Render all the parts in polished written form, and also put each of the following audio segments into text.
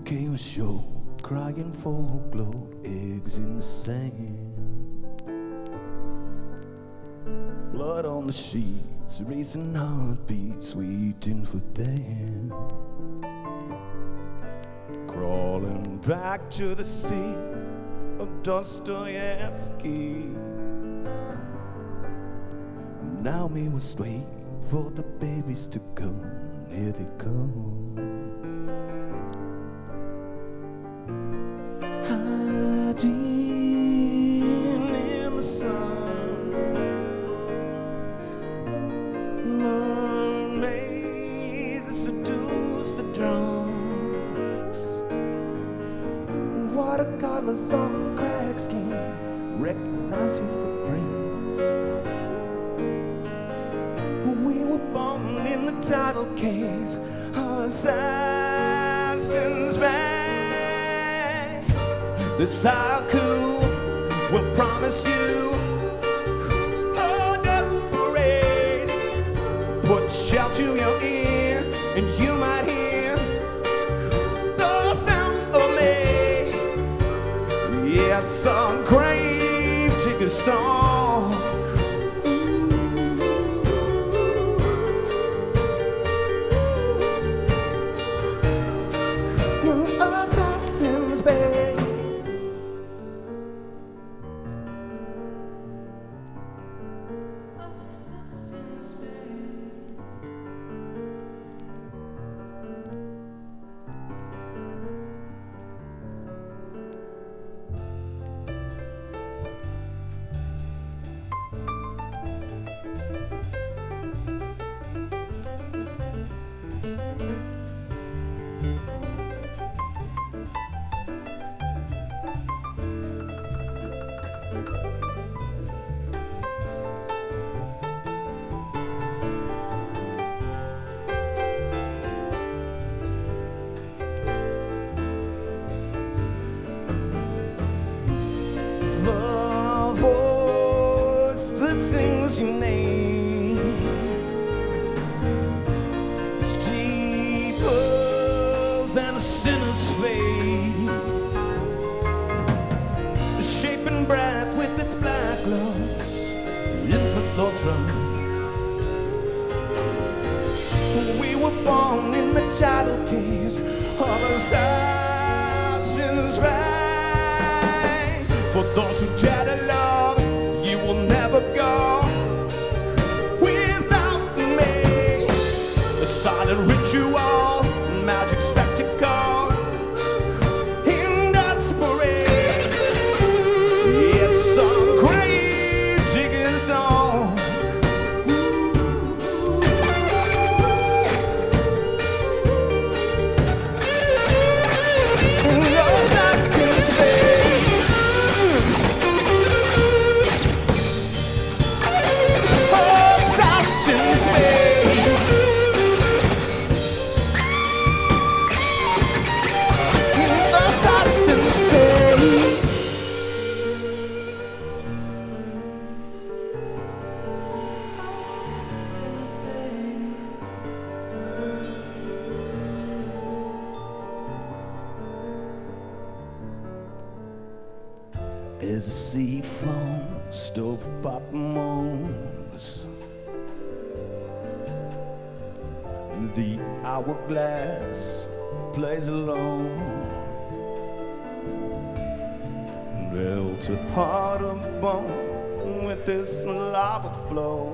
came ashore, crying for glow, eggs in the sand. Blood on the sheets, racing heartbeats, waiting for them. Crawling back to the sea of Dostoevsky. Now me must wait for the babies to come. Here they come. Hiding in the sun, mermaids seduce the drunks. Watercolors on cracked skin recognize your footprints. We were born in the tidal caves of Assassin's Bay. This haiku will promise you a death parade. Put shell to your ear and you might hear the sound of me. Yeah, it's a grave digger song. Assassin's Bay. Assassin's Bay. Sings your name. It's deeper than a sinner's faith. The shaping breath with its black locks, infant lords run. We were born in the tidal caves of Assassin's Bay. For those who dare to love, you will never go without me. A silent ritual, magic spectacle, in desperate. It's a grave digger song. Assassin's Bay. As the sea foam, stovetop moans, the hourglass plays alone. Melt a heart of bone with this lava flow.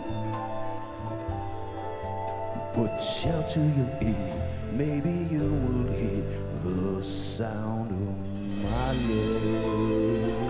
Put shell to your ear, maybe you will hear the sound of my love.